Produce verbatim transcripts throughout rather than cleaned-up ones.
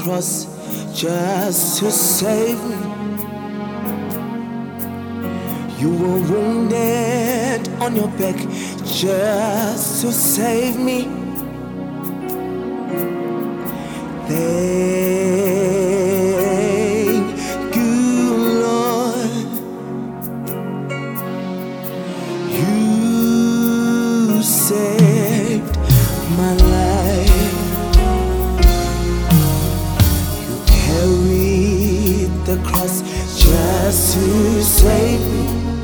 cross just to save me. You were wounded on your back just to save me. Thank you, Lord. You saved my life. You carried the cross just to save me.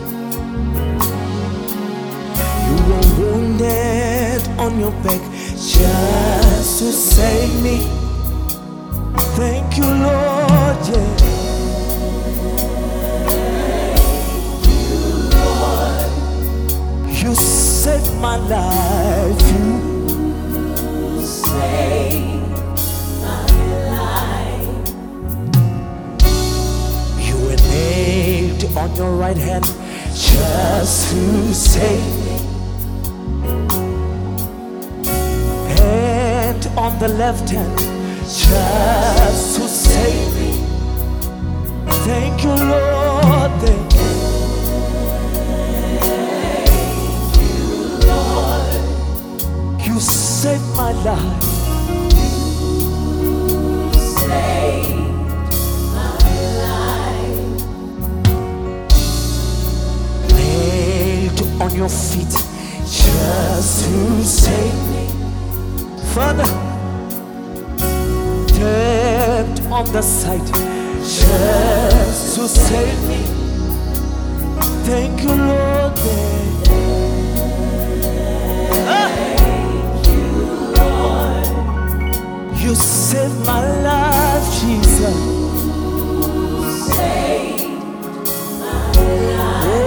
You were wounded on your back just to save me. Thank you, Lord, yeah. Thank you, Lord. You saved my life. You saved my life. You were nailed on your right hand just to save me. And on the left hand just to save me. Thank you, Lord. Thank you. Thank you, Lord. You saved my life. You saved my life. Nailed on your feet just to save me. Father, on the side just to save me. Thank you, Lord. Thank you, Lord. You saved my life, Jesus. Saved my life. Oh.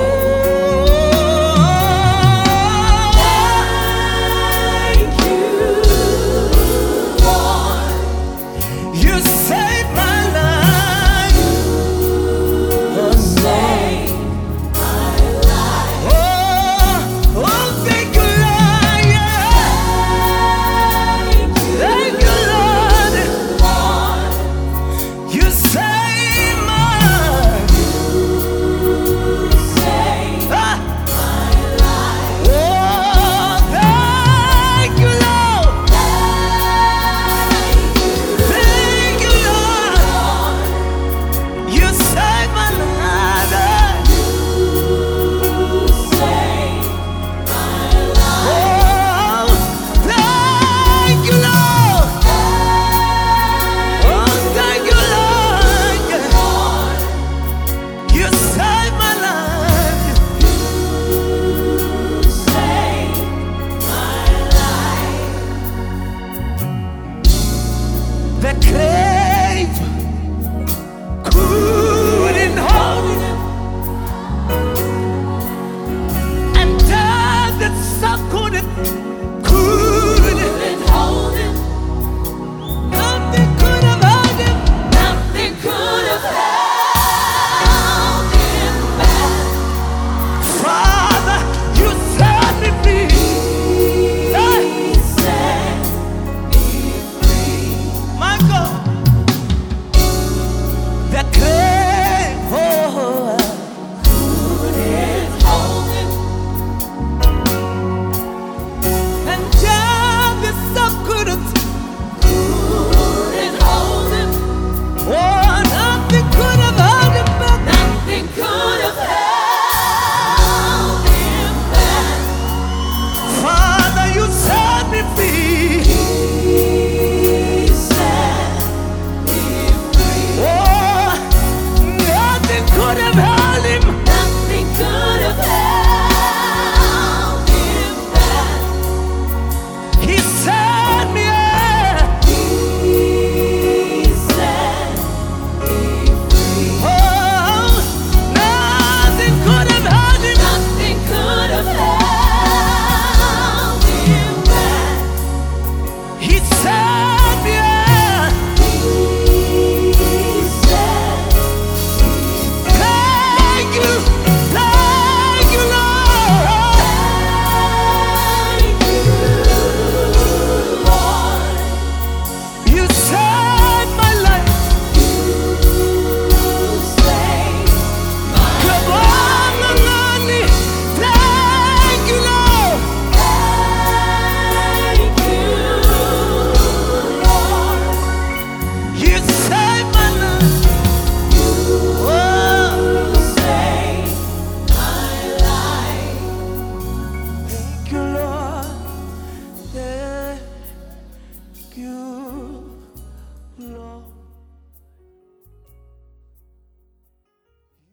The grave could